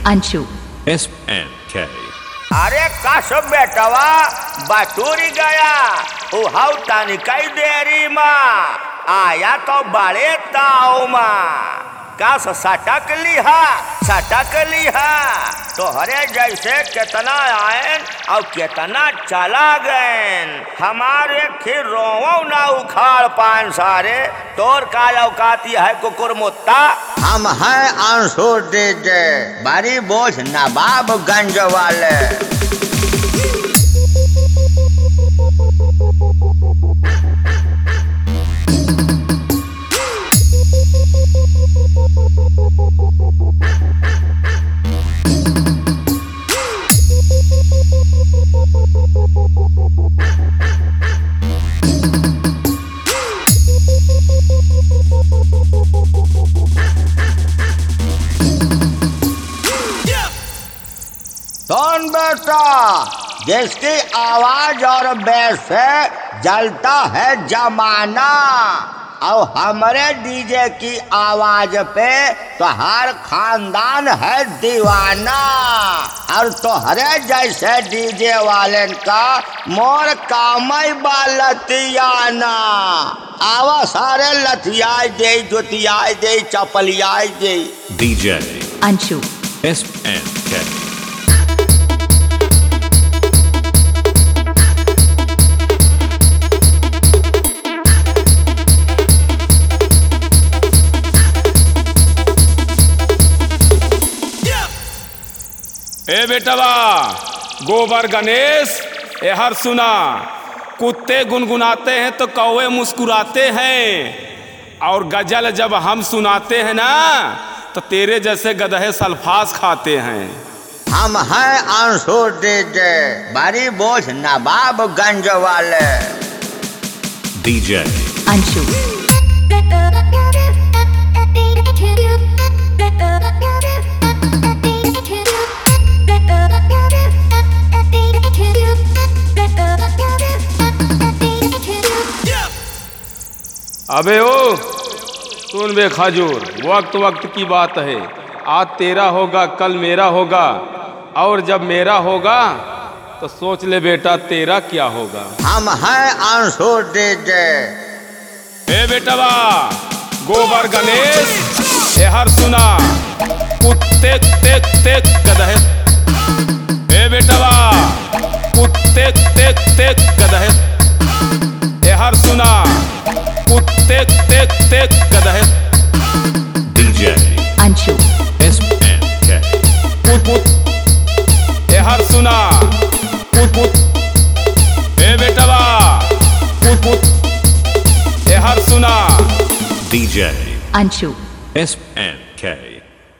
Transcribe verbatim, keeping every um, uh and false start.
Anshu S and K. अरे काश बेटवा बटूरी गया उहाउ तनिकई देरी माँ आया तो बड़े ताऊ माँ काश सटक लिहा सटक लिहा तोहरे जैसे कितना आयन और कितना चला गएन हमारे खीर रोवो ना उखाड़ पान सारे तोर का औकाती है कुकुर मुत्ता। हम हैं अंशु डीजे बड़ी बोझ नवाबगंज वाले। सुन बेटा जिसकी आवाज और बेस से जलता है जमाना और हमारे डीजे की आवाज पे तो हर खानदान है दीवाना और तोहरे जैसे डीजे वाले का मोर कामई बा लतियाना आवा सारे लथियाई दे जुतियाई दे चपलियाई दे। D J Anshu S and K. ए बेटवा गोबर गणेश ए हर सुना कुत्ते गुनगुनाते हैं तो कौवे मुस्कुराते हैं और गजल जब हम सुनाते हैं ना तो तेरे जैसे गधे सल्फास खाते हैं। हम हैं अंशु डीजे बड़ी बोझ नवाबगंज वाले। D J अंशु अबे ओ सुन बे खजूर वक्त वक्त की बात है आज तेरा होगा कल मेरा होगा और जब मेरा होगा तो सोच ले बेटा तेरा क्या होगा। हम हैं अंशु डीजे ए बेटवा गोबर गणेश ए हर सुना कुत्ते तेक तेक गधे ए बेटवा कुत्ते तेक तेक गधे ए हर सुना कुत्ते तेक तेक गधे। D J Anshu S and K. कुत कुत ए हर सुना कुत कुत ए बेटवा कुत कुत ए हर सुना। D J Anshu S and K.